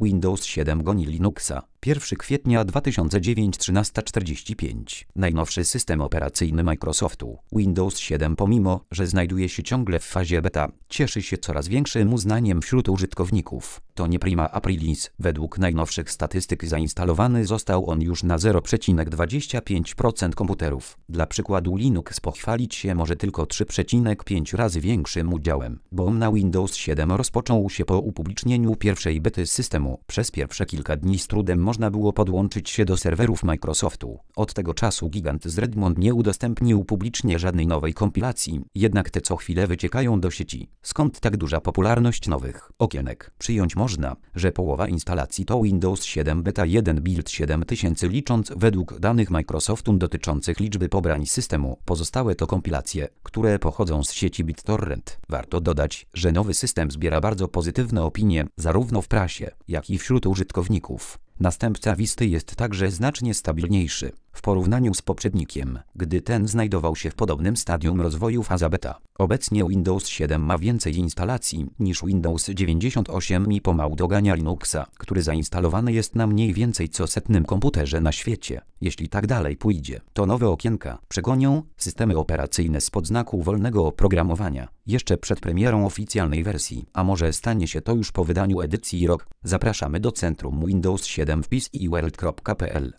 Windows 7 goni Linuxa. 1 kwietnia 2009 13:45. Najnowszy system operacyjny Microsoftu. Windows 7, pomimo że znajduje się ciągle w fazie beta, cieszy się coraz większym uznaniem wśród użytkowników. To nie prima aprilis. Według najnowszych statystyk zainstalowany został on już na 0,25% komputerów. Dla przykładu Linux pochwalić się może tylko 3,5 razy większym udziałem. Boom na Windows 7 rozpoczął się po upublicznieniu pierwszej bety systemu. Przez pierwsze kilka dni z trudem można było podłączyć się do serwerów Microsoftu. Od tego czasu gigant z Redmond nie udostępnił publicznie żadnej nowej kompilacji, jednak te co chwilę wyciekają do sieci. Skąd tak duża popularność nowych okienek? Przyjąć można, że połowa instalacji to Windows 7 Beta 1 Build 7000 licząc według danych Microsoftu dotyczących liczby pobrań systemu. Pozostałe to kompilacje, które pochodzą z sieci BitTorrent. Warto dodać, że nowy system zbiera bardzo pozytywne opinie, zarówno w prasie, jak i wśród użytkowników. Następca Visty jest także znacznie stabilniejszy w porównaniu z poprzednikiem, gdy ten znajdował się w podobnym stadium rozwoju faza beta. Obecnie Windows 7 ma więcej instalacji niż Windows 98 i pomału dogania Linuxa, który zainstalowany jest na mniej więcej co 100 komputerze na świecie. Jeśli tak dalej pójdzie, to nowe okienka przegonią systemy operacyjne spod znaku wolnego oprogramowania jeszcze przed premierą oficjalnej wersji, a może stanie się to już po wydaniu edycji rok. Zapraszamy do centrum Windows 7 wpis iWorld.pl